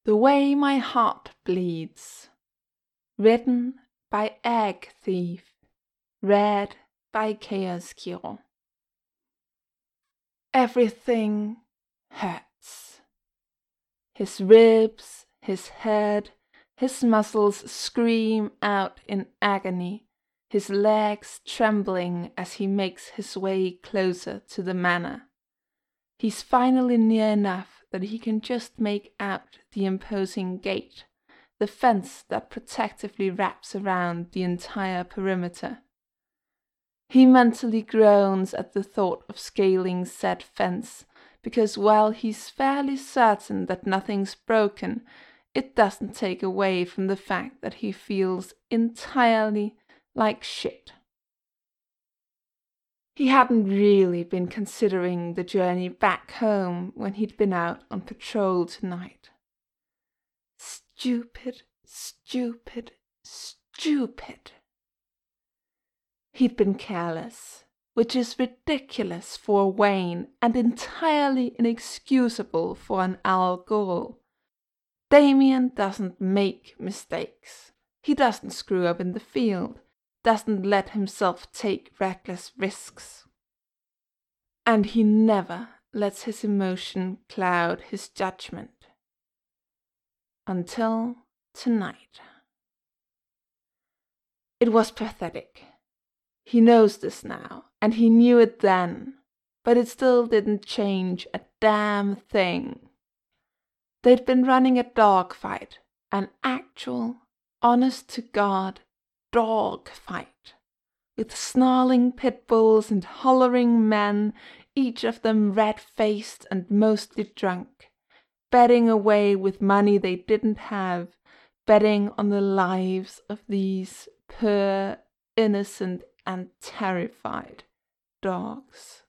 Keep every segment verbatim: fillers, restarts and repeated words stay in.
The Way My Heart Bleeds. Written by Egg Thief. Read by Chaos Kiro. Everything hurts. His ribs, his head, his muscles scream out in agony, his legs trembling as he makes his way closer to the manor. He's finally near enough that he can just make out the imposing gate, the fence that protectively wraps around the entire perimeter. He mentally groans at the thought of scaling said fence, because while he's fairly certain that nothing's broken, it doesn't take away from the fact that he feels entirely like shit. He hadn't really been considering the journey back home when he'd been out on patrol tonight. Stupid, stupid, stupid. He'd been careless, which is ridiculous for Wayne and entirely inexcusable for an Al Ghul. Damien doesn't make mistakes. He doesn't screw up in the field, doesn't let himself take reckless risks. And he never lets his emotion cloud his judgment. Until tonight. It was pathetic. He knows this now, and he knew it then, but it still didn't change a damn thing. They'd been running a dogfight, an actual, honest-to-God dogfight, with snarling pit bulls and hollering men, each of them red-faced and mostly drunk, betting away with money they didn't have, betting on the lives of these poor, innocent and terrified dogs.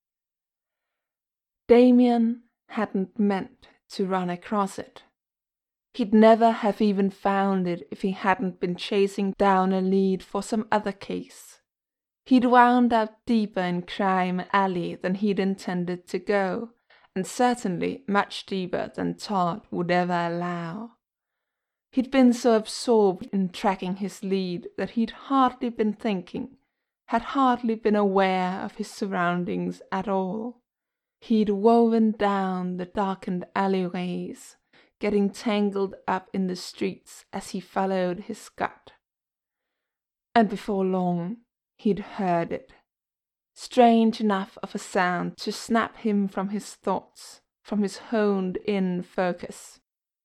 Damien hadn't meant to run across it. He'd never have even found it if he hadn't been chasing down a lead for some other case. He'd wound up deeper in Crime Alley than he'd intended to go, and certainly much deeper than Todd would ever allow. He'd been so absorbed in tracking his lead that he'd hardly been thinking, had hardly been aware of his surroundings at all. He'd woven down the darkened alleyways, getting tangled up in the streets as he followed his gut. And before long, he'd heard it. Strange enough of a sound to snap him from his thoughts, from his honed-in focus.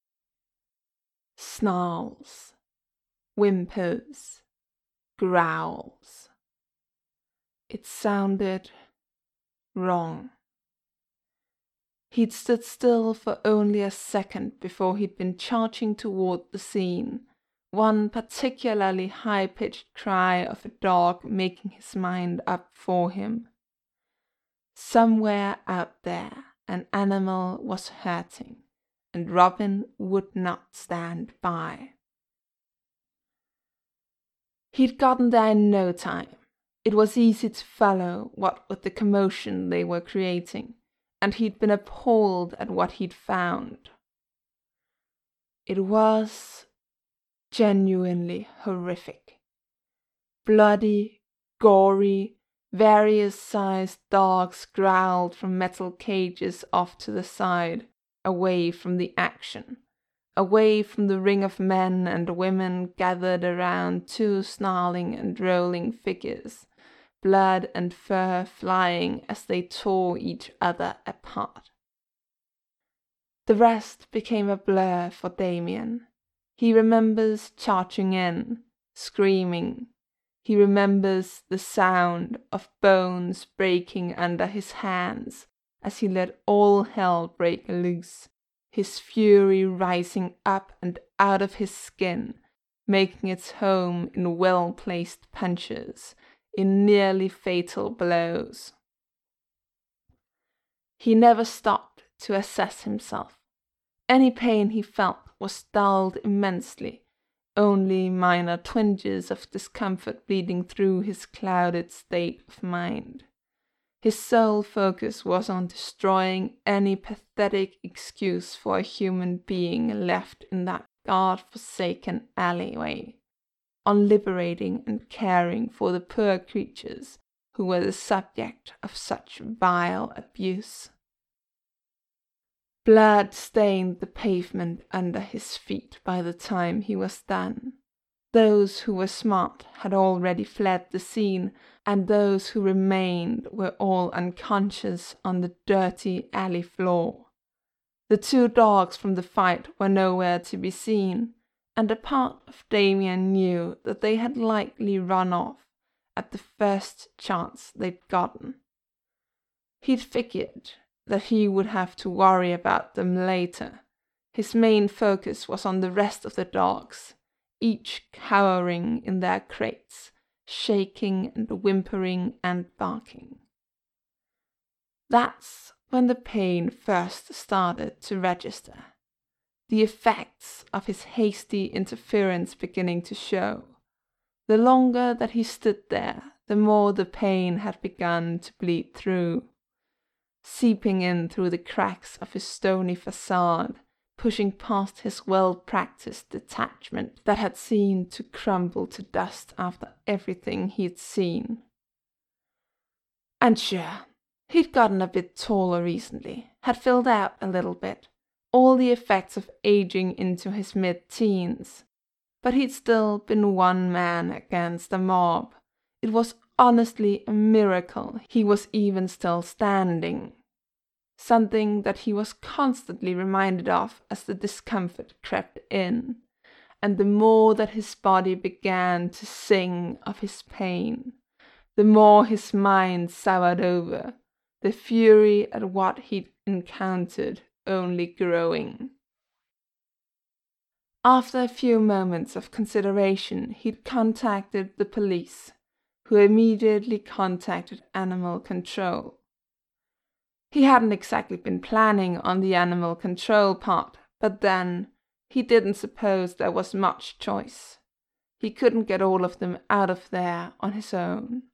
Snarls, whimpers, growls. It sounded wrong. He'd stood still for only a second before he'd been charging toward the scene, one particularly high-pitched cry of a dog making his mind up for him. Somewhere out there an animal was hurting, and Robin would not stand by. He'd gotten there in no time. It was easy to follow what with the commotion they were creating, and he'd been appalled at what he'd found. It was genuinely horrific. Bloody, gory, various-sized dogs growled from metal cages off to the side, away from the action, away from the ring of men and women gathered around two snarling and rolling figures, blood and fur flying as they tore each other apart. The rest became a blur for Damien. He remembers charging in, screaming. He remembers the sound of bones breaking under his hands as he let all hell break loose, his fury rising up and out of his skin, making its home in well-placed punches, in nearly fatal blows. He never stopped to assess himself. Any pain he felt was dulled immensely, only minor twinges of discomfort bleeding through his clouded state of mind. His sole focus was on destroying any pathetic excuse for a human being left in that God-forsaken alleyway, on liberating and caring for the poor creatures who were the subject of such vile abuse. Blood stained the pavement under his feet by the time he was done. Those who were smart had already fled the scene, and those who remained were all unconscious on the dirty alley floor. The two dogs from the fight were nowhere to be seen, and a part of Damien knew that they had likely run off at the first chance they'd gotten. He'd figured that he would have to worry about them later. His main focus was on the rest of the dogs, each cowering in their crates, shaking and whimpering and barking. That's when the pain first started to register, the effects of his hasty interference beginning to show. The longer that he stood there, the more the pain had begun to bleed through, seeping in through the cracks of his stony facade, pushing past his well-practiced detachment that had seemed to crumble to dust after everything he'd seen. And sure, he'd gotten a bit taller recently, had filled out a little bit, all the effects of aging into his mid-teens. But he'd still been one man against a mob. It was honestly a miracle he was even still standing. Something that he was constantly reminded of as the discomfort crept in, and the more that his body began to sing of his pain, the more his mind soured over, the fury at what he'd encountered only growing. After a few moments of consideration, he'd contacted the police, who immediately contacted Animal Control. He hadn't exactly been planning on the animal control part, but then he didn't suppose there was much choice. He couldn't get all of them out of there on his own.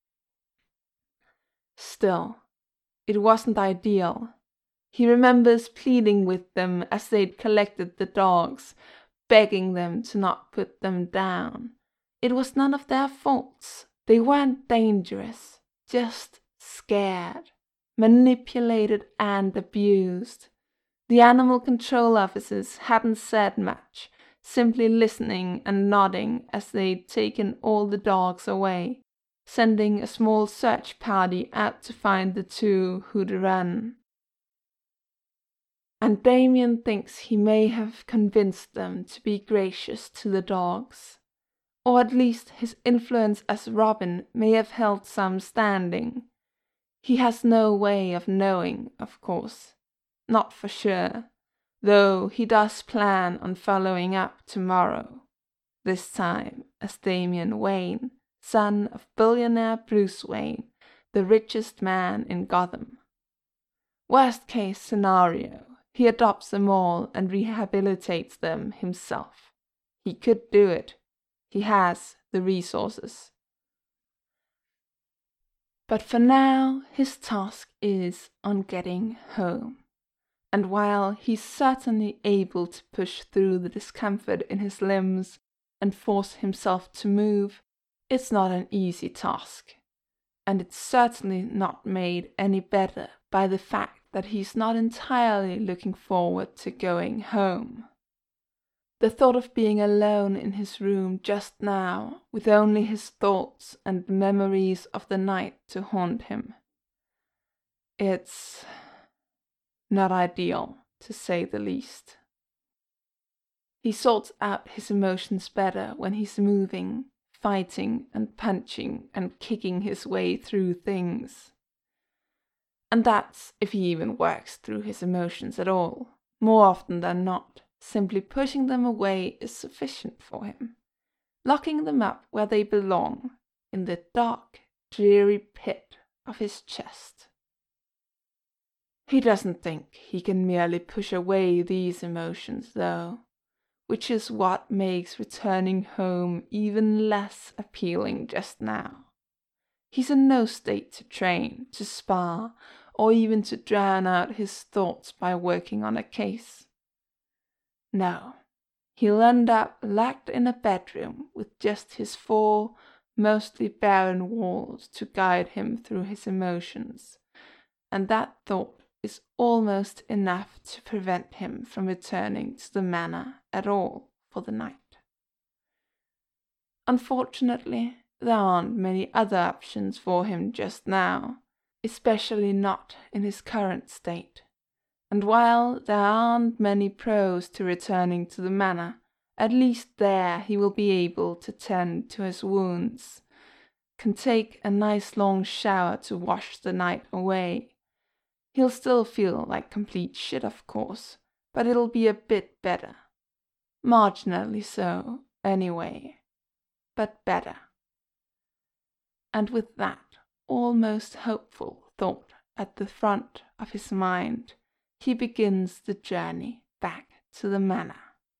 Still, it wasn't ideal. He remembers pleading with them as they'd collected the dogs, begging them to not put them down. It was none of their faults. They weren't dangerous, just scared, manipulated and abused. The animal control officers hadn't said much, simply listening and nodding as they'd taken all the dogs away, sending a small search party out to find the two who'd run. And Damien thinks he may have convinced them to be gracious to the dogs, or at least his influence as Robin may have held some standing. He has no way of knowing, of course, not for sure, though he does plan on following up tomorrow, this time as Damian Wayne, son of billionaire Bruce Wayne, the richest man in Gotham. Worst case scenario, he adopts them all and rehabilitates them himself. He could do it. He has the resources. But for now, his task is on getting home. And while he's certainly able to push through the discomfort in his limbs and force himself to move, it's not an easy task. And it's certainly not made any better by the fact that he's not entirely looking forward to going home. The thought of being alone in his room just now, with only his thoughts and memories of the night to haunt him. It's not ideal, to say the least. He sorts out his emotions better when he's moving, fighting and punching and kicking his way through things. And that's if he even works through his emotions at all. More often than not, simply pushing them away is sufficient for him, locking them up where they belong, in the dark, dreary pit of his chest. He doesn't think he can merely push away these emotions, though, which is what makes returning home even less appealing just now. He's in no state to train, to spar, or even to drown out his thoughts by working on a case. No, he'll end up locked in a bedroom with just his four, mostly barren walls to guide him through his emotions, and that thought is almost enough to prevent him from returning to the manor at all for the night. Unfortunately, there aren't many other options for him just now, especially not in his current state. And while there aren't many pros to returning to the manor, at least there he will be able to tend to his wounds, can take a nice long shower to wash the night away. He'll still feel like complete shit, of course, but it'll be a bit better. Marginally so, anyway, but better. And with that almost hopeful thought at the front of his mind, he begins the journey back to the manor.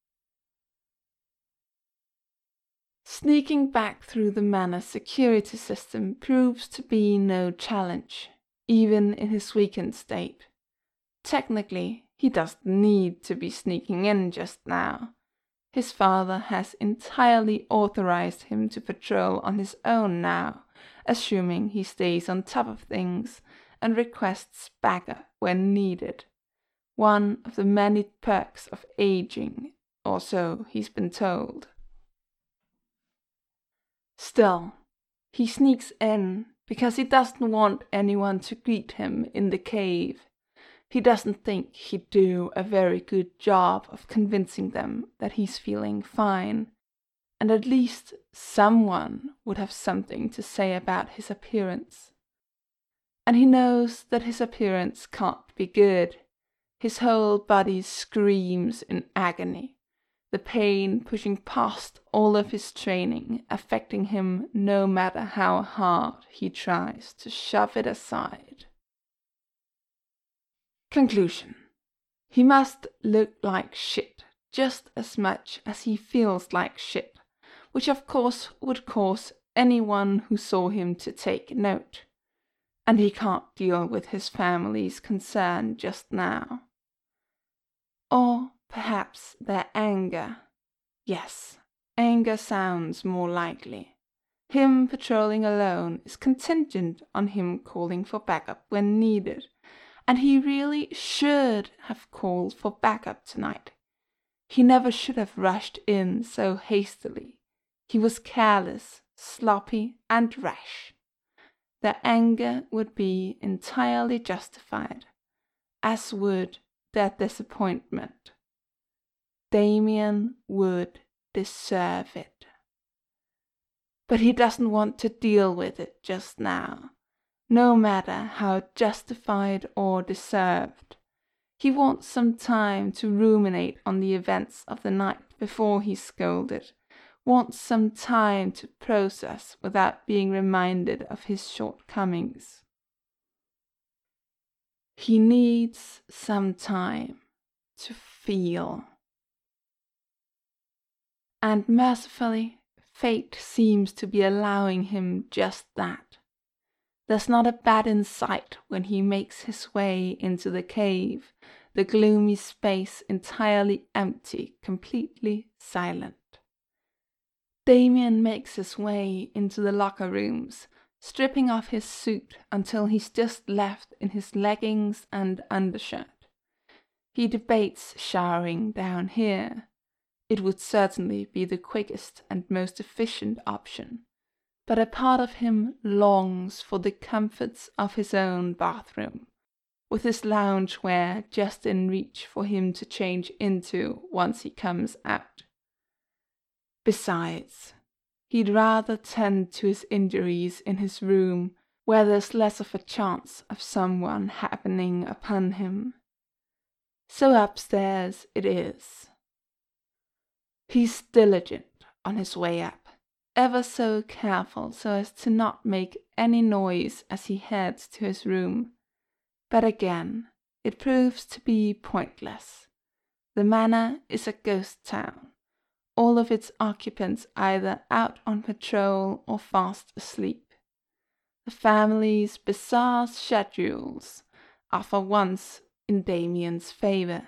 Sneaking back through the manor security system proves to be no challenge, even in his weakened state. Technically, he doesn't need to be sneaking in just now. His father has entirely authorized him to patrol on his own now, assuming he stays on top of things and requests backup when needed. One of the many perks of aging, or so he's been told. Still, he sneaks in because he doesn't want anyone to greet him in the cave. He doesn't think he'd do a very good job of convincing them that he's feeling fine, and at least someone would have something to say about his appearance. And he knows that his appearance can't be good. His whole body screams in agony, the pain pushing past all of his training, affecting him no matter how hard he tries to shove it aside. Conclusion. He must look like shit just as much as he feels like shit, which of course would cause anyone who saw him to take note. And he can't deal with his family's concern just now. Or perhaps their anger. Yes, anger sounds more likely. Him patrolling alone is contingent on him calling for backup when needed, and he really should have called for backup tonight. He never should have rushed in so hastily. He was careless, sloppy, and rash. Their anger would be entirely justified, as would their disappointment. Damien would deserve it. But he doesn't want to deal with it just now, no matter how justified or deserved. He wants some time to ruminate on the events of the night before he's scolded, wants some time to process without being reminded of his shortcomings. He needs some time to feel. And mercifully, fate seems to be allowing him just that. There's not a bat in sight when he makes his way into the cave, the gloomy space entirely empty, completely silent. Damien makes his way into the locker rooms, stripping off his suit until he's just left in his leggings and undershirt. He debates showering down here. It would certainly be the quickest and most efficient option, but a part of him longs for the comforts of his own bathroom, with his loungewear just in reach for him to change into once he comes out. Besides, he'd rather tend to his injuries in his room, where there's less of a chance of someone happening upon him. So upstairs it is. He's diligent on his way up, ever so careful so as to not make any noise as he heads to his room. But again, it proves to be pointless. The manor is a ghost town, all of its occupants either out on patrol or fast asleep. The family's bizarre schedules are for once in Damien's favor.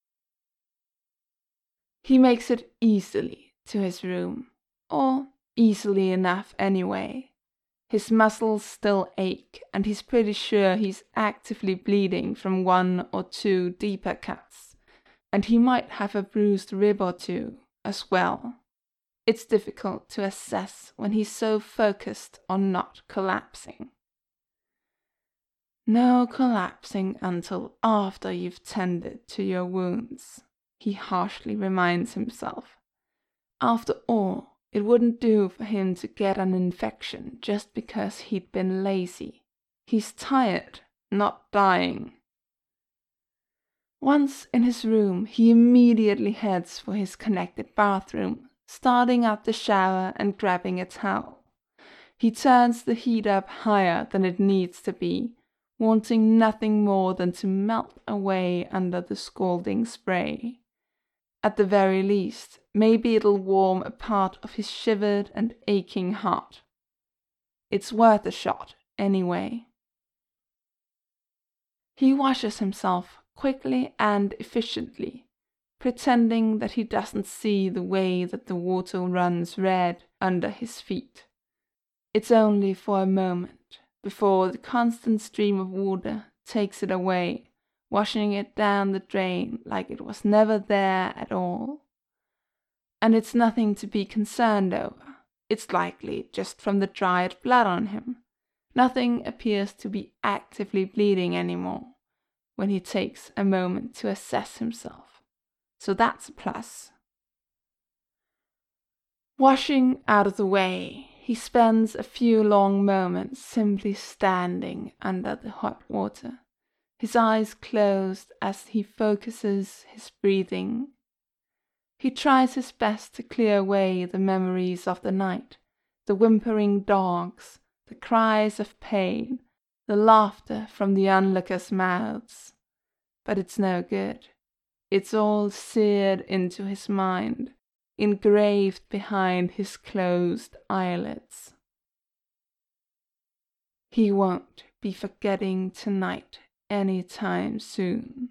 He makes it easily to his room, or easily enough anyway. His muscles still ache, and he's pretty sure he's actively bleeding from one or two deeper cuts, and he might have a bruised rib or two as well. It's difficult to assess when he's so focused on not collapsing. No collapsing until after you've tended to your wounds, he harshly reminds himself. After all, it wouldn't do for him to get an infection just because he'd been lazy. He's tired, not dying. Once in his room, he immediately heads for his connected bathroom, starting up the shower and grabbing a towel. He turns the heat up higher than it needs to be, wanting nothing more than to melt away under the scalding spray. At the very least, maybe it'll warm a part of his shivered and aching heart. It's worth a shot, anyway. He washes himself quickly and efficiently, pretending that he doesn't see the way that the water runs red under his feet. It's only for a moment, before the constant stream of water takes it away, washing it down the drain like it was never there at all. And it's nothing to be concerned over. It's likely just from the dried blood on him. Nothing appears to be actively bleeding anymore when he takes a moment to assess himself. So that's a plus. Washing out of the way, he spends a few long moments simply standing under the hot water, his eyes closed as he focuses his breathing. He tries his best to clear away the memories of the night, the whimpering dogs, the cries of pain, the laughter from the onlookers' mouths. But it's no good. It's all seared into his mind, engraved behind his closed eyelids. He won't be forgetting tonight any time soon.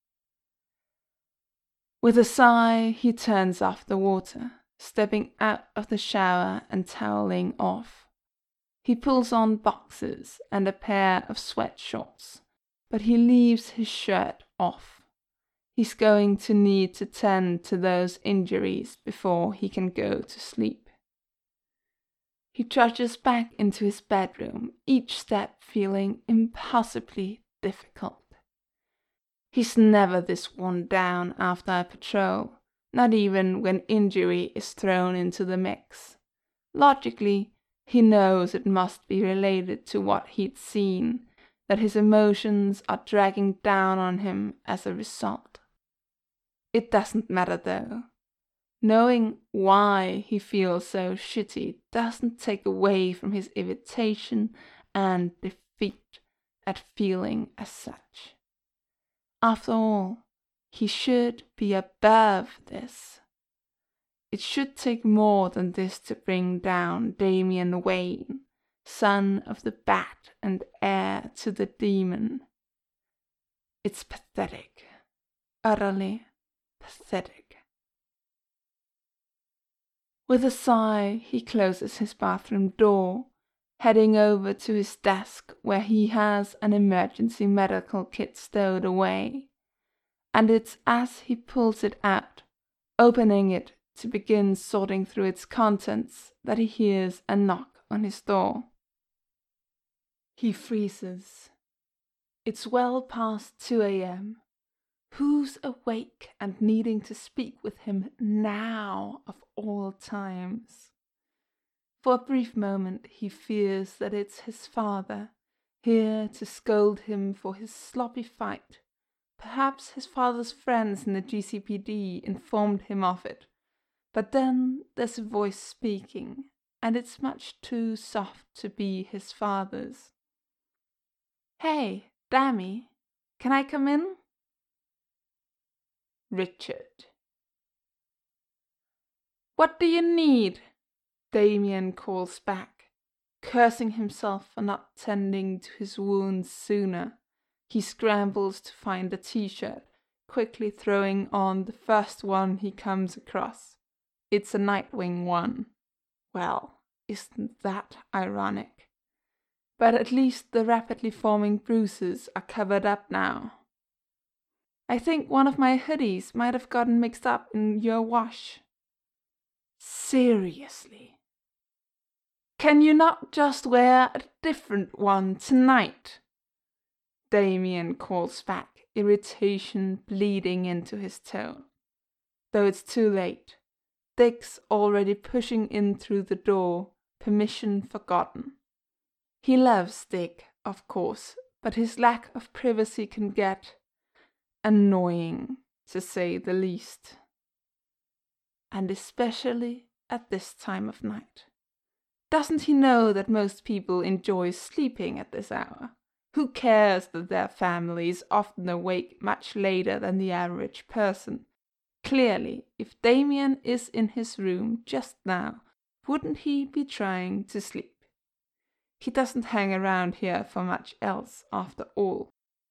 With a sigh, he turns off the water, stepping out of the shower and toweling off. He pulls on boxers and a pair of sweatshorts, but he leaves his shirt off. He's going to need to tend to those injuries before he can go to sleep. He trudges back into his bedroom, each step feeling impossibly difficult. He's never this worn down after a patrol, not even when injury is thrown into the mix. Logically, he knows it must be related to what he'd seen, that his emotions are dragging down on him as a result. It doesn't matter though. Knowing why he feels so shitty doesn't take away from his irritation and defeat at feeling as such. After all, he should be above this. It should take more than this to bring down Damien Wayne, son of the Bat and heir to the demon. It's pathetic, utterly pathetic. With a sigh, he closes his bathroom door, heading over to his desk where he has an emergency medical kit stowed away. And it's as he pulls it out, opening it to begin sorting through its contents, that he hears a knock on his door. He freezes. It's well past two a.m. Who's awake and needing to speak with him now of all times? For a brief moment he fears that it's his father, here to scold him for his sloppy fight. Perhaps his father's friends in the G C P D informed him of it. But then there's a voice speaking, and it's much too soft to be his father's. "Hey, Dammy, can I come in?" Richard. "What do you need?" Damien calls back, Cursing himself for not tending to his wounds sooner, he scrambles to find a t-shirt, quickly throwing on the first one he comes across. It's a Nightwing one. Well, isn't that ironic? But at least the rapidly forming bruises are covered up now. I think one of my hoodies might have gotten mixed up in your wash. Seriously? Can you not just wear a different one tonight? Damien calls back, irritation bleeding into his tone. Though it's too late. Dick's already pushing in through the door, permission forgotten. He loves Dick, of course, but his lack of privacy can get annoying, to say the least. And especially at this time of night. Doesn't he know that most people enjoy sleeping at this hour? Who cares that their family is often awake much later than the average person? Clearly, if Damien is in his room just now, wouldn't he be trying to sleep? He doesn't hang around here for much else, after all.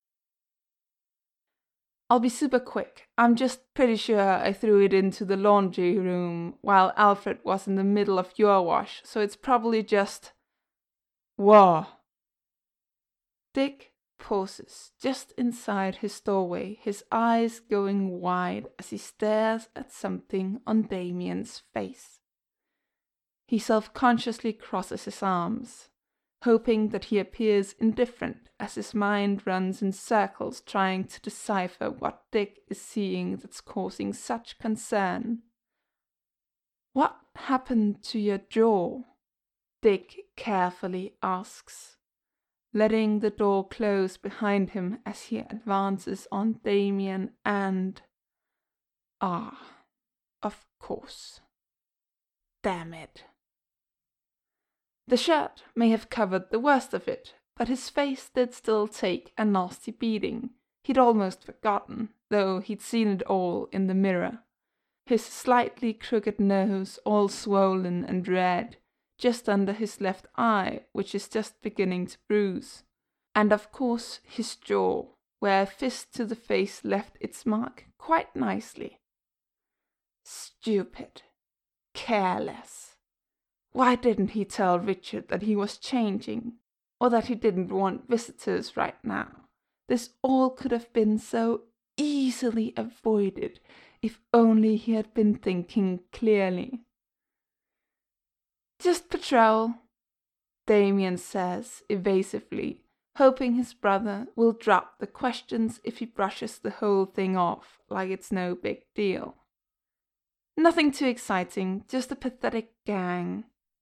I'll be super quick. I'm just pretty sure I threw it into the laundry room while Alfred was in the middle of your wash, so it's probably just... Whoa! Dick pauses just inside his doorway, his eyes going wide as he stares at something on Damien's face. He self-consciously crosses his arms, hoping that he appears indifferent as his mind runs in circles trying to decipher what Dick is seeing that's causing such concern. What happened to your jaw? Dick carefully asks, letting the door close behind him as he advances on Damien and... Ah, of course. Damn it. The shirt may have covered the worst of it, but his face did still take a nasty beating. He'd almost forgotten, though he'd seen it all in the mirror. His slightly crooked nose all swollen and red, just under his left eye, which is just beginning to bruise. And of course his jaw, where a fist to the face left its mark quite nicely. Stupid. Careless. Why didn't he tell Richard that he was changing, or that he didn't want visitors right now? This all could have been so easily avoided if only he had been thinking clearly. Just patrol, Damien says evasively, hoping his brother will drop the questions if he brushes the whole thing off like it's no big deal. Nothing too exciting, just a pathetic gang.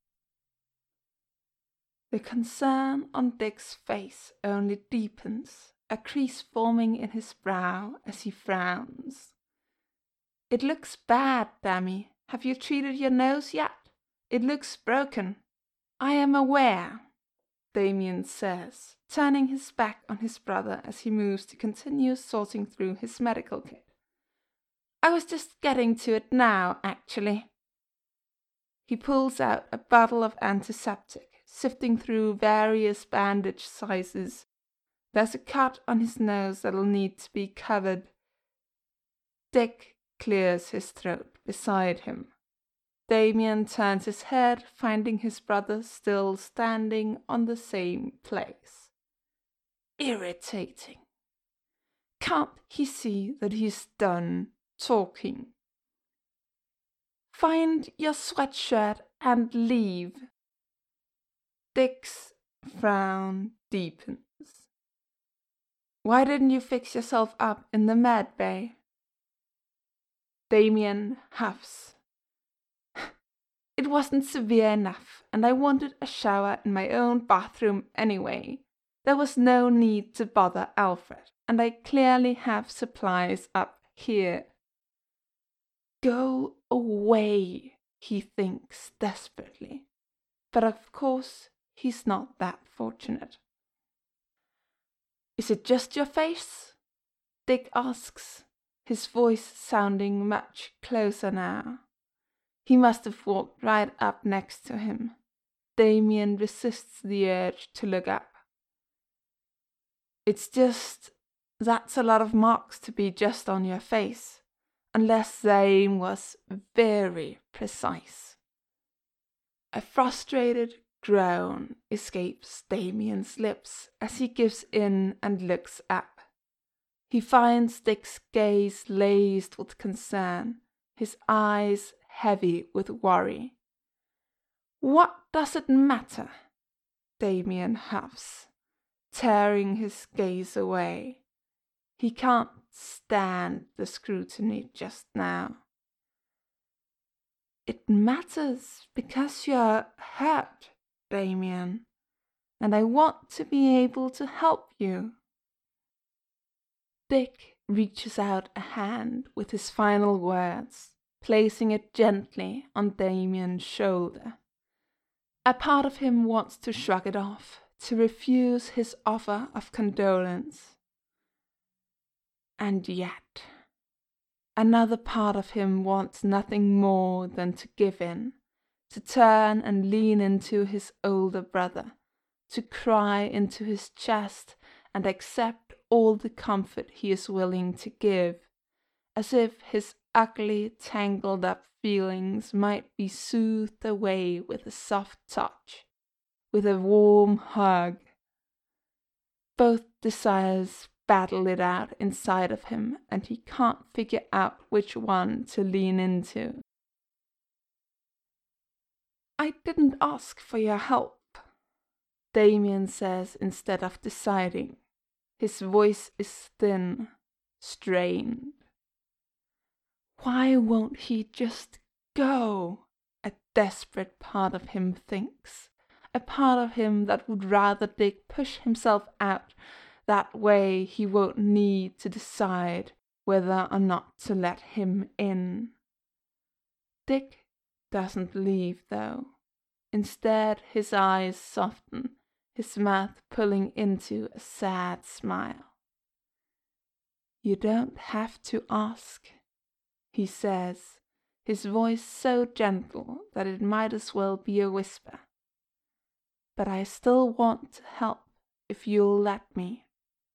The concern on Dick's face only deepens, a crease forming in his brow as he frowns. It looks bad, Dammy. Have you treated your nose yet? It looks broken. I am aware, Damien says, turning his back on his brother as he moves to continue sorting through his medical kit. I was just getting to it now, actually. He pulls out a bottle of antiseptic, sifting through various bandage sizes. There's a cut on his nose that'll need to be covered. Dick clears his throat beside him. Damien turns his head, finding his brother still standing on the same place. Irritating. Can't he see that he's done talking? Find your sweatshirt and leave. Dick's frown deepens. Why didn't you fix yourself up in the med bay? Damien huffs. It wasn't severe enough, and I wanted a shower in my own bathroom anyway. There was no need to bother Alfred, and I clearly have supplies up here. Go away, he thinks desperately. But of course, he's not that fortunate. Is it just your face? Dick asks, his voice sounding much closer now. He must have walked right up next to him. Damien resists the urge to look up. It's just, that's a lot of marks to be just on your face, unless the aim was very precise. A frustrated groan escapes Damien's lips as he gives in and looks up. He finds Dick's gaze laced with concern, his eyes heavy with worry. "What does it matter?" Damien huffs, tearing his gaze away. He can't stand the scrutiny just now. "It matters because you're hurt, Damien, and I want to be able to help you." Dick reaches out a hand with his final words, placing it gently on Damien's shoulder. A part of him wants to shrug it off, to refuse his offer of condolence. And yet, another part of him wants nothing more than to give in, to turn and lean into his older brother, to cry into his chest and accept all the comfort he is willing to give, as if his ugly, tangled up feelings might be soothed away with a soft touch, with a warm hug. Both desires battle it out inside of him, and he can't figure out which one to lean into. "I didn't ask for your help," Damien says instead of deciding. His voice is thin, strained. Why won't he just go? A desperate part of him thinks. A part of him that would rather Dick push himself out. That way he won't need to decide whether or not to let him in. Dick doesn't leave, though. Instead, his eyes soften, his mouth pulling into a sad smile. "You don't have to ask," he says, his voice so gentle that it might as well be a whisper. "But I still want to help if you'll let me."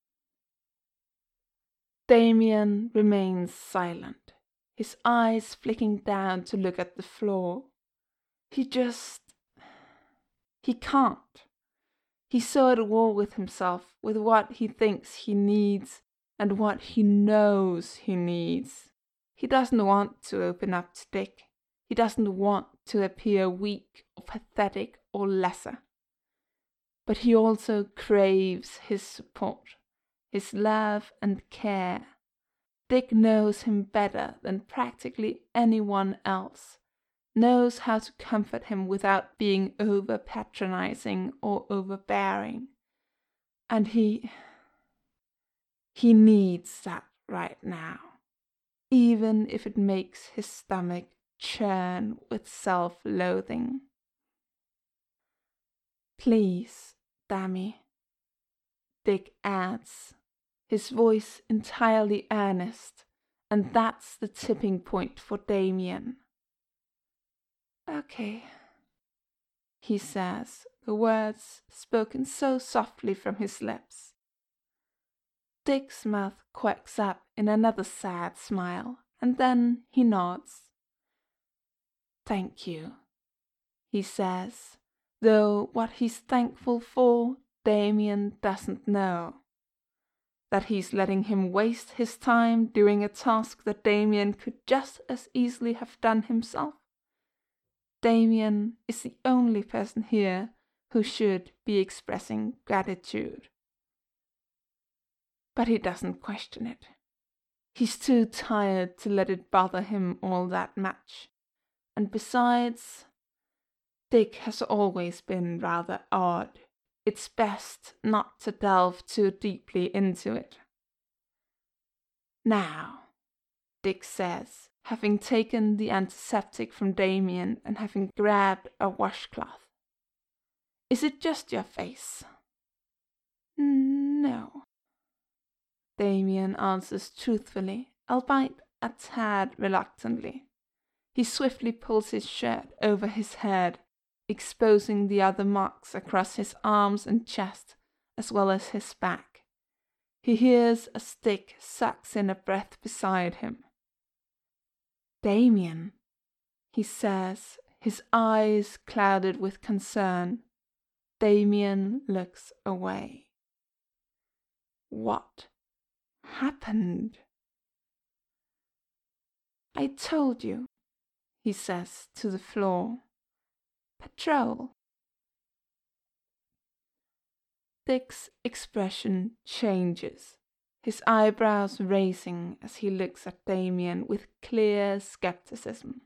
Damien remains silent, his eyes flicking down to look at the floor. He just... he can't. He's so at war with himself, with what he thinks he needs and what he knows he needs. He doesn't want to open up to Dick. He doesn't want to appear weak or pathetic or lesser. But he also craves his support, his love and care. Dick knows him better than practically anyone else, knows how to comfort him without being over-patronizing or overbearing. And he... he needs that right now, even if it makes his stomach churn with self-loathing. "Please, Dammy," Dick adds, his voice entirely earnest, and that's the tipping point for Damien. "Okay," he says, the words spoken so softly from his lips. Dick's mouth quirks up in another sad smile, and then he nods. "Thank you," he says, though what he's thankful for, Damien doesn't know. That he's letting him waste his time doing a task that Damien could just as easily have done himself. Damien is the only person here who should be expressing gratitude. But he doesn't question it. He's too tired to let it bother him all that much. And besides, Dick has always been rather odd. It's best not to delve too deeply into it. "Now," Dick says, having taken the antiseptic from Damien and having grabbed a washcloth. "Is it just your face?" "No," Damien answers truthfully, albeit a tad reluctantly. He swiftly pulls his shirt over his head, exposing the other marks across his arms and chest, as well as his back. He hears as Dick sucks in a breath beside him. "Damien," he says, his eyes clouded with concern. Damien looks away. What happened? "I told you," he says to the floor. "Patrol." Dick's expression changes, his eyebrows raising as he looks at Damien with clear skepticism.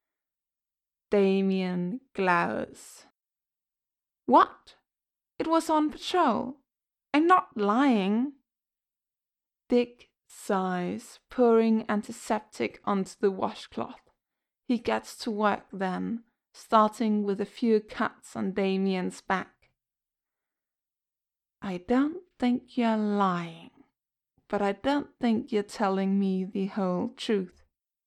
Damien glowers. "What? It was on patrol. I'm not lying." Dick sighs, pouring antiseptic onto the washcloth. He gets to work then, starting with a few cuts on Damien's back. "I don't think you're lying, but I don't think you're telling me the whole truth."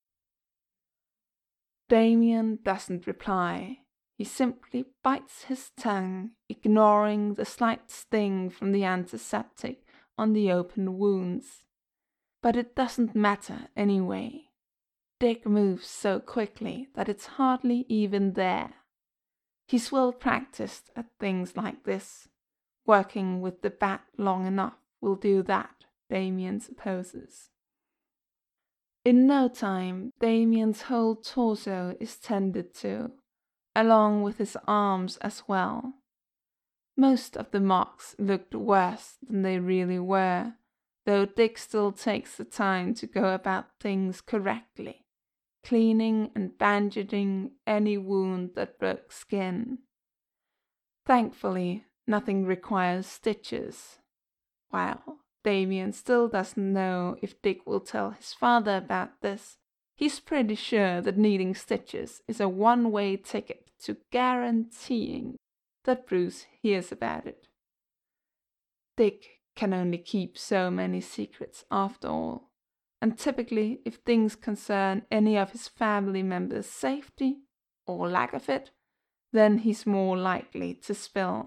Damien doesn't reply. He simply bites his tongue, ignoring the slight sting from the antiseptic on the open wounds. But it doesn't matter anyway. Dick moves so quickly that it's hardly even there. He's well practiced at things like this. Working with the bat long enough will do that, Damien supposes. In no time, Damien's whole torso is tended to, along with his arms as well. Most of the marks looked worse than they really were, though Dick still takes the time to go about things correctly, cleaning and bandaging any wound that broke skin. Thankfully, nothing requires stitches. While Damien still doesn't know if Dick will tell his father about this, he's pretty sure that needing stitches is a one-way ticket to guaranteeing that Bruce hears about it. Dick can only keep so many secrets after all, and typically if things concern any of his family members' safety, or lack of it, then he's more likely to spill.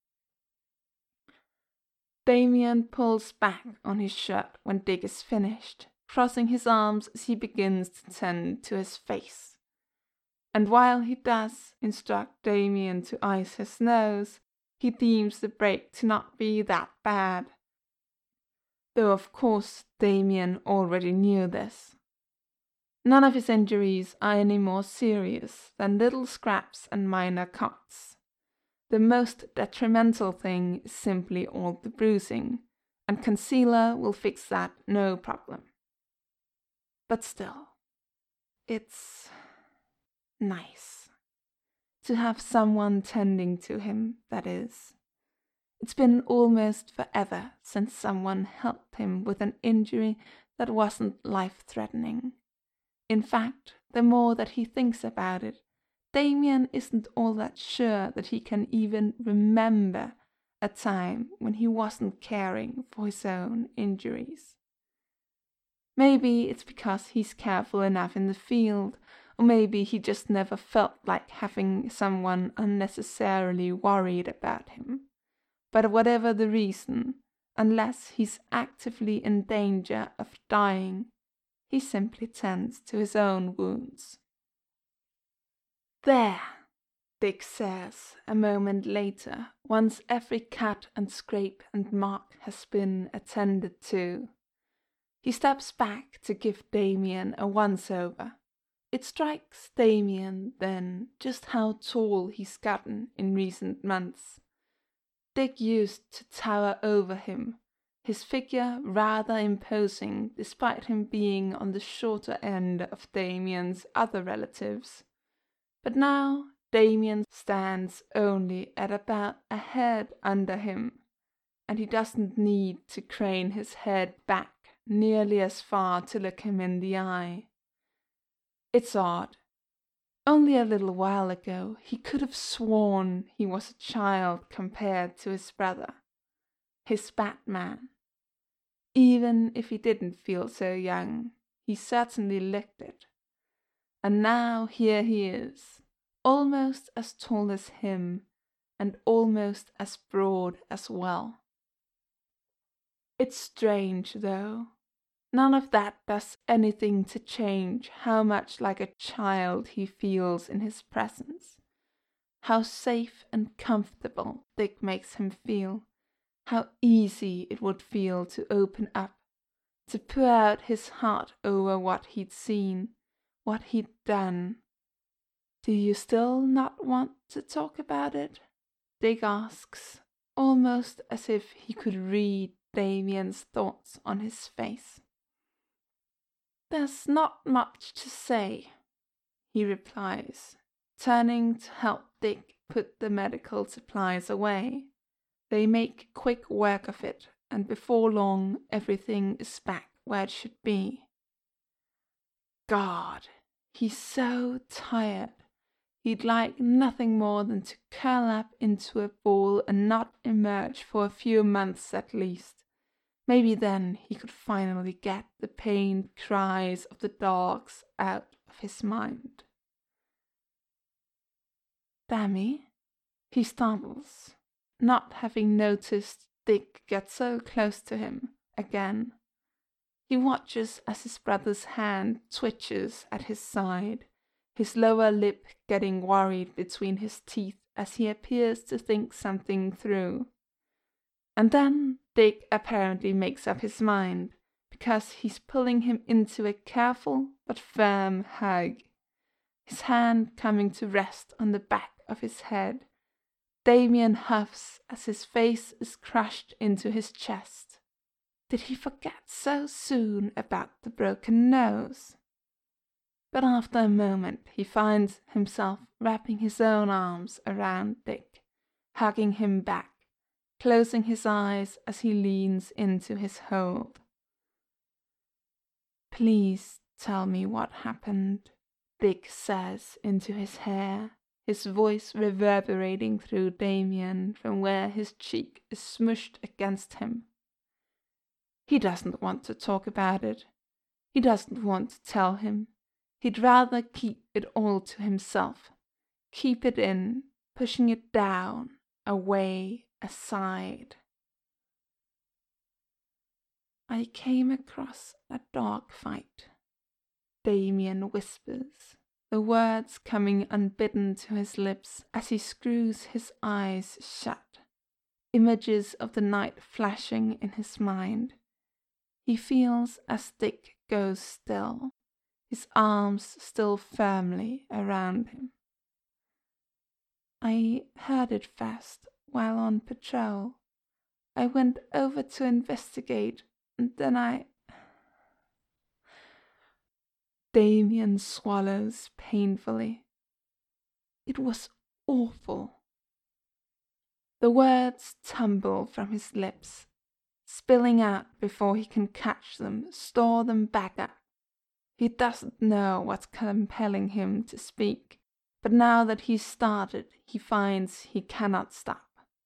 Damien pulls back on his shirt when Dick is finished, crossing his arms as he begins to tend to his face. And while he does instruct Damien to ice his nose, he deems the break to not be that bad. Though of course Damien already knew this. None of his injuries are any more serious than little scraps and minor cuts. The most detrimental thing is simply all the bruising, and concealer will fix that no problem. But still, it's nice to have someone tending to him, that is. It's been almost forever since someone helped him with an injury that wasn't life-threatening. In fact, the more that he thinks about it, Damien isn't all that sure that he can even remember a time when he wasn't caring for his own injuries. Maybe it's because he's careful enough in the field, or maybe he just never felt like having someone unnecessarily worried about him. But whatever the reason, unless he's actively in danger of dying, he simply tends to his own wounds. "There," Dick says a moment later, once every cut and scrape and mark has been attended to. He steps back to give Damien a once-over. It strikes Damien, then, just how tall he's gotten in recent months. Dick used to tower over him, his figure rather imposing despite him being on the shorter end of Damien's other relatives. But now Damien stands only at about a head under him, and he doesn't need to crane his head back nearly as far to look him in the eye. It's odd. Only a little while ago he could have sworn he was a child compared to his brother, his Batman. Even if he didn't feel so young, he certainly looked it. And now here he is, almost as tall as him, and almost as broad as well. It's strange, though. None of that does anything to change how much like a child he feels in his presence. How safe and comfortable Dick makes him feel. How easy it would feel to open up, to pour out his heart over what he'd seen, what he'd done. "Do you still not want to talk about it?" Dick asks, almost as if he could read Damien's thoughts on his face. "There's not much to say," he replies, turning to help Dick put the medical supplies away. They make quick work of it, and before long everything is back where it should be. God, he's so tired. He'd like nothing more than to curl up into a ball and not emerge for a few months at least. Maybe then he could finally get the pained cries of the dogs out of his mind. "Dammy," he stumbles, not having noticed Dick get so close to him again. He watches as his brother's hand twitches at his side, his lower lip getting worried between his teeth as he appears to think something through. And then Dick apparently makes up his mind, because he's pulling him into a careful but firm hug, his hand coming to rest on the back of his head. Damien huffs as his face is crushed into his chest. Did he forget so soon about the broken nose? But after a moment he finds himself wrapping his own arms around Dick, hugging him back, closing his eyes as he leans into his hold. "Please tell me what happened," Dick says into his hair, his voice reverberating through Damien from where his cheek is smushed against him. He doesn't want to talk about it. He doesn't want to tell him. He'd rather keep it all to himself, keep it in, pushing it down, away, aside. "I came across a dog fight," Damien whispers, the words coming unbidden to his lips as he screws his eyes shut, images of the night flashing in his mind. He feels as Dick goes still, his arms still firmly around him. "I heard it fast while on patrol. I went over to investigate, and then I..." Damien swallows painfully. It was awful. The words tumble from his lips, spilling out before he can catch them, store them back up. He doesn't know what's compelling him to speak, but now that he's started, he finds he cannot stop.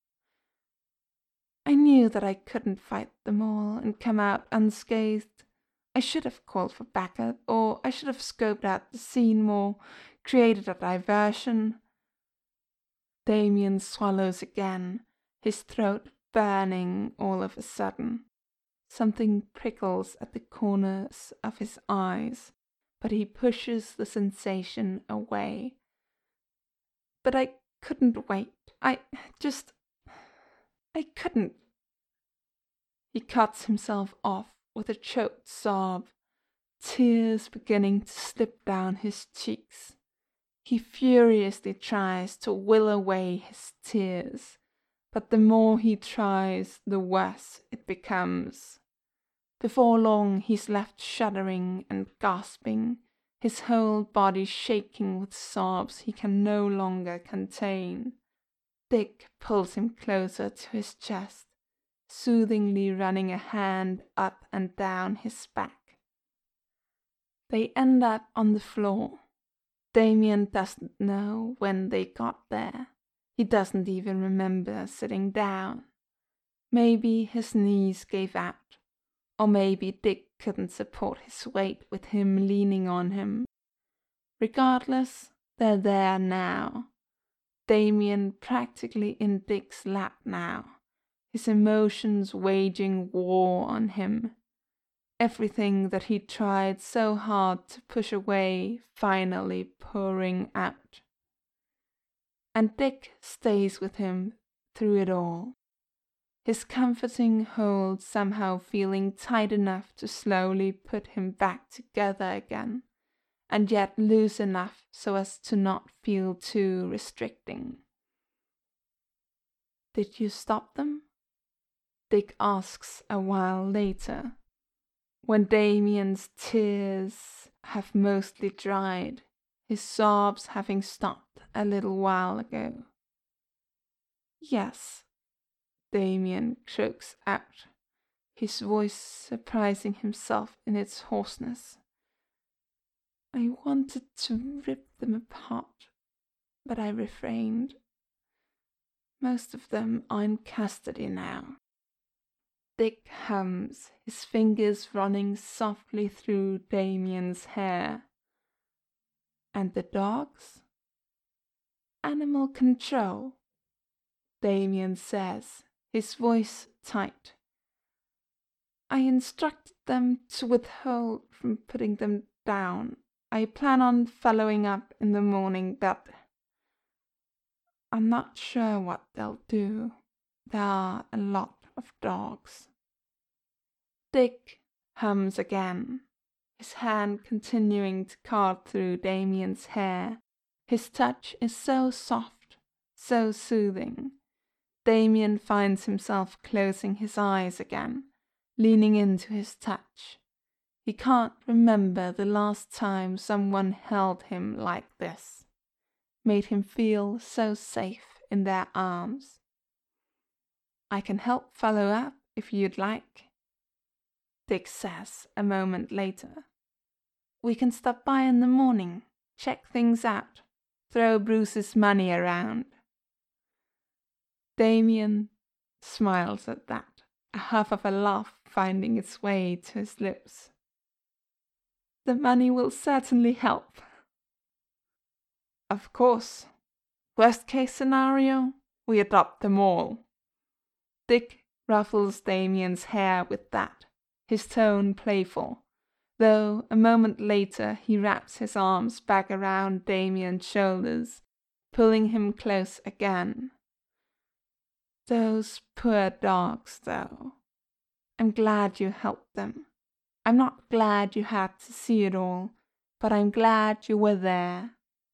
"I knew that I couldn't fight them all and come out unscathed. I should have called for backup, or I should have scoped out the scene more, created a diversion." Damien swallows again, his throat burning all of a sudden. Something prickles at the corners of his eyes, but he pushes the sensation away. "But I couldn't wait. I just... I couldn't." He cuts himself off with a choked sob, tears beginning to slip down his cheeks. He furiously tries to will away his tears, but the more he tries, the worse it becomes. Before long he's left shuddering and gasping, his whole body shaking with sobs he can no longer contain. Dick pulls him closer to his chest, soothingly running a hand up and down his back. They end up on the floor. Damien doesn't know when they got there. He doesn't even remember sitting down. Maybe his knees gave out, or maybe Dick couldn't support his weight with him leaning on him. Regardless, They're there now. Damien practically in Dick's lap now, his emotions waging war on him. Everything that he tried so hard to push away finally pouring out. And Dick stays with him through it all, his comforting hold somehow feeling tight enough to slowly put him back together again, and yet loose enough so as to not feel too restricting. "Did you stop them?" Dick asks a while later, when Damien's tears have mostly dried, his sobs having stopped a little while ago. "Yes," Damien croaks out, his voice surprising himself in its hoarseness. "I wanted to rip them apart, but I refrained. Most of them are in custody now." Dick hums, his fingers running softly through Damien's hair. "And the dogs?" "Animal control," Damien says, his voice tight. "I instructed them to withhold from putting them down. I plan on following up in the morning, but I'm not sure what they'll do. There are a lot of dogs." Dick hums again, his hand continuing to card through Damien's hair. His touch is so soft, so soothing. Damien finds himself closing his eyes again, leaning into his touch. He can't remember the last time someone held him like this, made him feel so safe in their arms. "I can help follow up if you'd like," Dick says a moment later. "We can stop by in the morning, check things out, throw Bruce's money around." Damien smiles at that, a huff of a laugh finding its way to his lips. "The money will certainly help." "Of course. Worst case scenario, we adopt them all." Dick ruffles Damien's hair with that, his tone playful, though a moment later he wraps his arms back around Damien's shoulders, pulling him close again. "Those poor dogs, though. I'm glad you helped them. I'm not glad you had to see it all, but I'm glad you were there."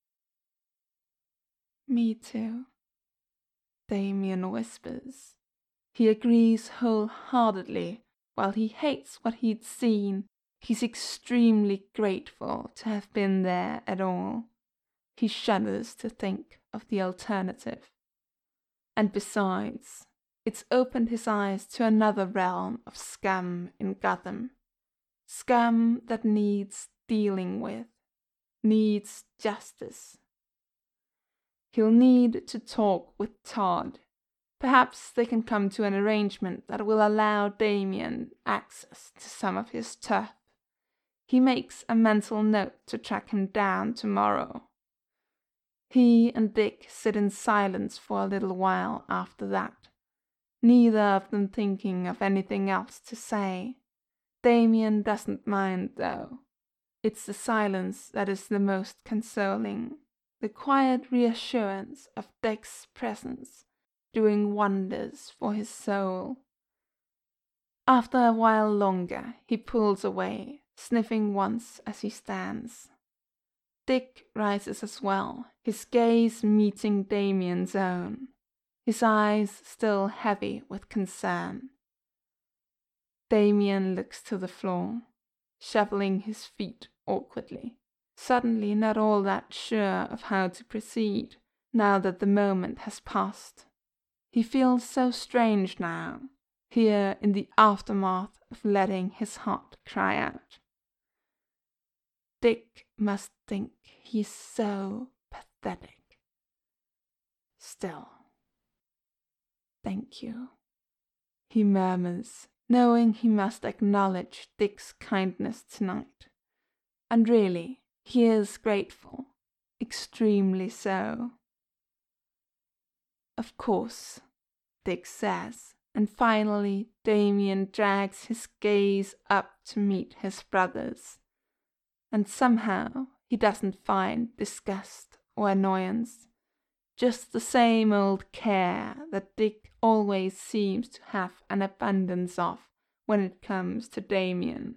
"Me too," Damien whispers. He agrees wholeheartedly. While he hates what he'd seen, he's extremely grateful to have been there at all. He shudders to think of the alternative. And besides, it's opened his eyes to another realm of scum in Gotham. Scum that needs dealing with, needs justice. He'll need to talk with Todd. Perhaps they can come to an arrangement that will allow Damien access to some of his turf. He makes a mental note to track him down tomorrow. He and Dick sit in silence for a little while after that, neither of them thinking of anything else to say. Damien doesn't mind, though. It's the silence that is the most consoling, the quiet reassurance of Dick's presence doing wonders for his soul. After a while longer, he pulls away, sniffing once as he stands. Dick rises as well, his gaze meeting Damien's own, his eyes still heavy with concern. Damien looks to the floor, shuffling his feet awkwardly, suddenly not all that sure of how to proceed, now that the moment has passed. He feels so strange now, here in the aftermath of letting his heart cry out. Dick must think he's so pathetic. Still, "Thank you," he murmurs, knowing he must acknowledge Dick's kindness tonight. And really, he is grateful. extremely so. Of course, Dick says, and finally Damien drags his gaze up to meet his brother's, and somehow he doesn't find disgust or annoyance, just the same old care that Dick always seems to have an abundance of when it comes to Damien.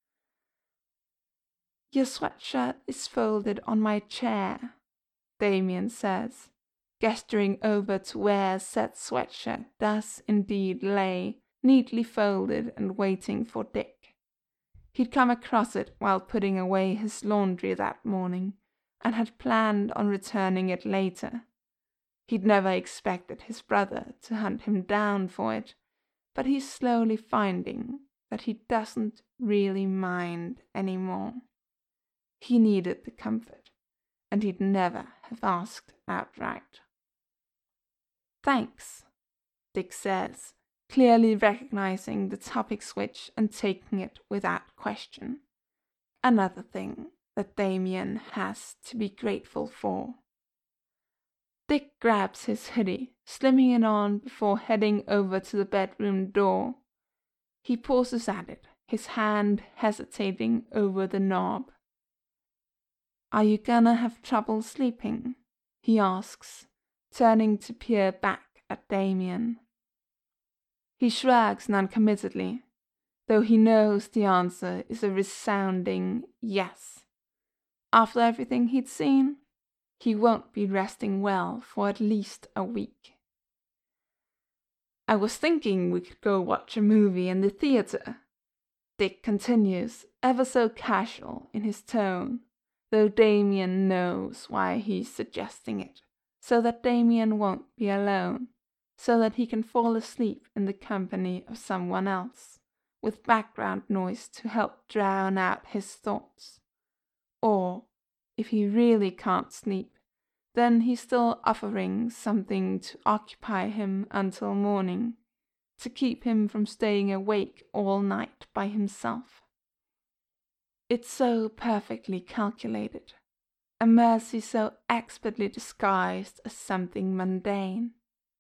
"Your sweatshirt is folded on my chair," Damien says, gesturing over to where said sweatshirt does indeed lay, neatly folded and waiting for Dick. He'd come across it while putting away his laundry that morning, and had planned on returning it later. He'd never expected his brother to hunt him down for it, but he's slowly finding that he doesn't really mind anymore. He needed the comfort, and he'd never have asked outright. "Thanks," Dick says, clearly recognizing the topic switch and taking it without question. Another thing that Damien has to be grateful for. Dick grabs his hoodie, slimming it on before heading over to the bedroom door. He pauses at it, his hand hesitating over the knob. "Are you gonna have trouble sleeping?" he asks, turning to peer back at Damien. He shrugs noncommittally, though he knows the answer is a resounding yes. After everything he'd seen, he won't be resting well for at least a week. "I was thinking we could go watch a movie in the theater," Dick continues, ever so casual in his tone, though Damien knows why he's suggesting it, so that Damien won't be alone, so that he can fall asleep in the company of someone else, with background noise to help drown out his thoughts. Or, if he really can't sleep, then he's still offering something to occupy him until morning, to keep him from staying awake all night by himself. It's so perfectly calculated, a mercy so expertly disguised as something mundane.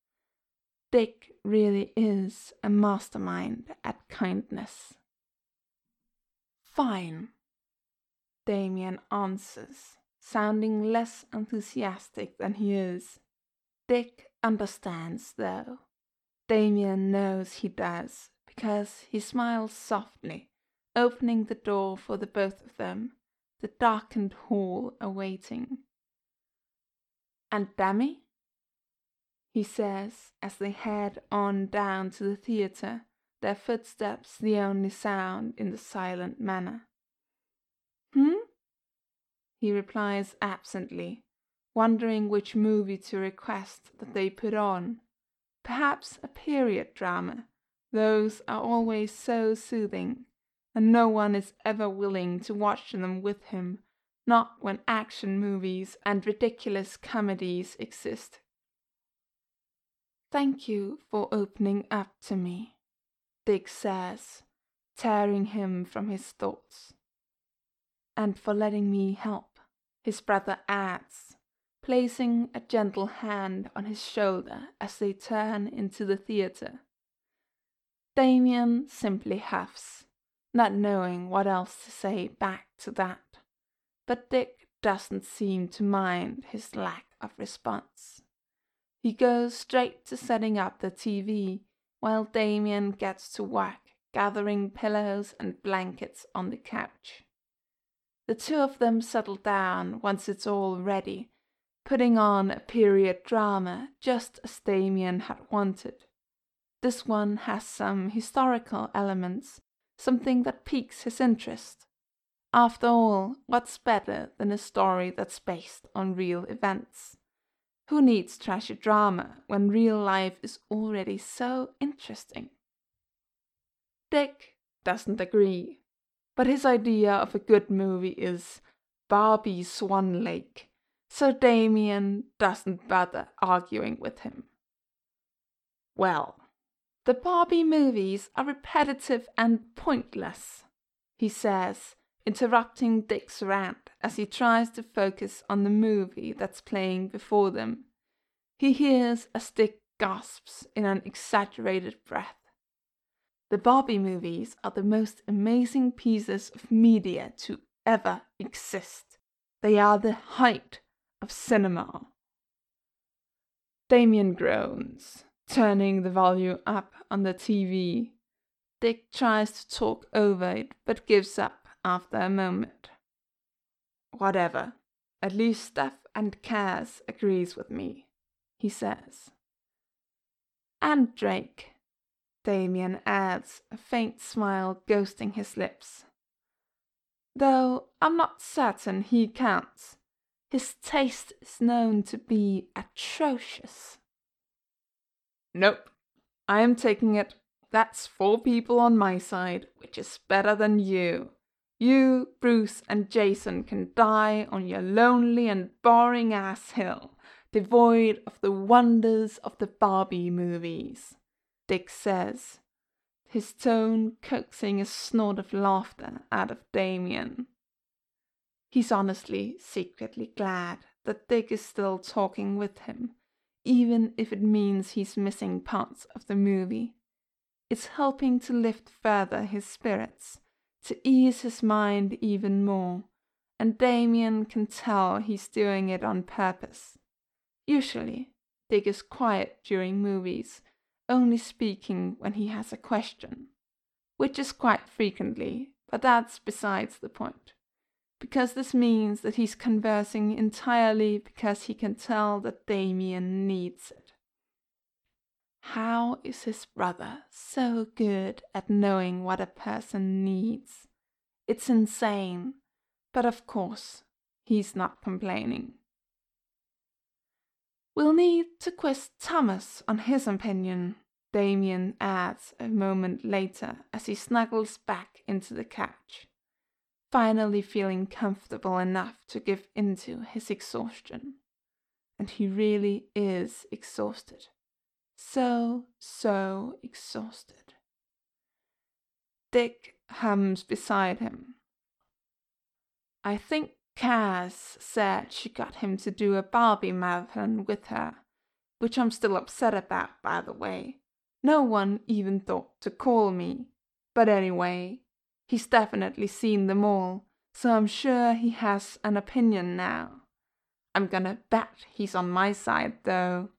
Dick really is a mastermind at kindness. "Fine," Damien answers, sounding less enthusiastic than he is. Dick understands, though. Damien knows he does, because he smiles softly, opening the door for the both of them, the darkened hall awaiting. "And Dammy?" he says as they head on down to the theater, their footsteps the only sound in the silent manor. "Hmm?" he replies absently, wondering which movie to request that they put on. Perhaps a period drama. Those are always so soothing, and no one is ever willing to watch them with him, not when action movies and ridiculous comedies exist. "Thank you for opening up to me," Dick says, tearing him from his thoughts. "And for letting me help," his brother adds, placing a gentle hand on his shoulder as they turn into the theater. Damien simply huffs, not knowing what else to say back to that, but Dick doesn't seem to mind his lack of response. He goes straight to setting up the T V, while Damien gets to work gathering pillows and blankets on the couch. The two of them settle down once it's all ready, putting on a period drama just as Damien had wanted. This one has some historical elements, something that piques his interest. After all, what's better than a story that's based on real events? Who needs trashy drama when real life is already so interesting? Dick doesn't agree, but his idea of a good movie is Barbie Swan Lake, so Damien doesn't bother arguing with him. "Well, the Barbie movies are repetitive and pointless," he says, interrupting Dick's rant as he tries to focus on the movie that's playing before them. He hears as Dick gasps in an exaggerated breath. The Barbie movies are the most amazing pieces of media to ever exist. They are the height of cinema. Damien groans, turning the volume up on the T V. Dick tries to talk over it, but gives up after a moment. Whatever. At least Steph and Kaz agrees with me, he says. And Drake, Damien adds, a faint smile ghosting his lips. Though I'm not certain he counts. His taste is known to be atrocious. Nope, I am taking it. That's four people on my side, which is better than you. You, Bruce, and Jason can die on your lonely and boring ass hill, devoid of the wonders of the Barbie movies, Dick says, his tone coaxing a snort of laughter out of Damien. He's honestly secretly glad that Dick is still talking with him, even if it means he's missing parts of the movie. It's helping to lift further his spirits, to ease his mind even more, and Damien can tell he's doing it on purpose. Usually, Dick is quiet during movies, only speaking when he has a question, which is quite frequently, but that's besides the point, because this means that he's conversing entirely because he can tell that Damien needs it. How is his brother so good at knowing what a person needs? It's insane, but of course, he's not complaining. We'll need to quiz Thomas on his opinion, Damien adds a moment later as he snuggles back into the couch, finally feeling comfortable enough to give into his exhaustion. And he really is exhausted. So, so exhausted. Dick hums beside him. I think Kaz said she got him to do a Barbie marathon with her, which I'm still upset about, by the way. No one even thought to call me. But anyway, he's definitely seen them all, so I'm sure he has an opinion now. I'm gonna bet he's on my side, though.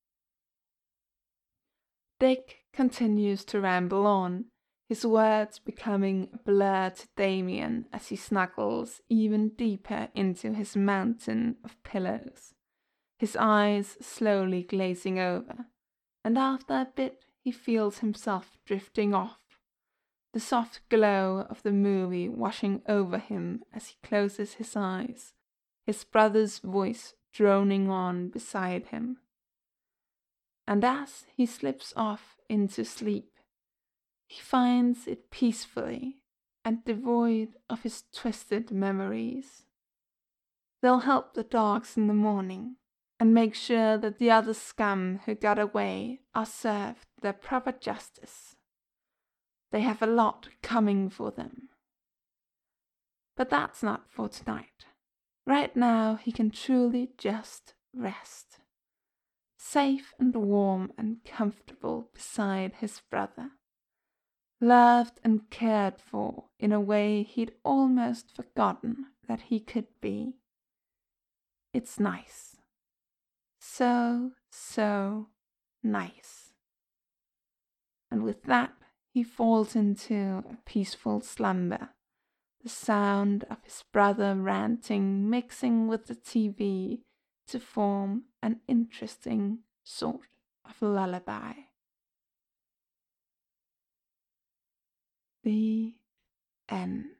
Dick continues to ramble on, his words becoming a blur to Damien as he snuggles even deeper into his mountain of pillows, his eyes slowly glazing over, and after a bit he feels himself drifting off, the soft glow of the movie washing over him as he closes his eyes, his brother's voice droning on beside him. And as he slips off into sleep, he finds it peacefully and devoid of his twisted memories. They'll help the dogs in the morning and make sure that the other scum who got away are served their proper justice. They have a lot coming for them. But that's not for tonight. Right now he can truly just rest, safe and warm and comfortable beside his brother, loved and cared for in a way he'd almost forgotten that he could be. It's nice. So, so nice. And with that, he falls into a peaceful slumber, the sound of his brother ranting mixing with the T V to form an interesting sort of lullaby. The end.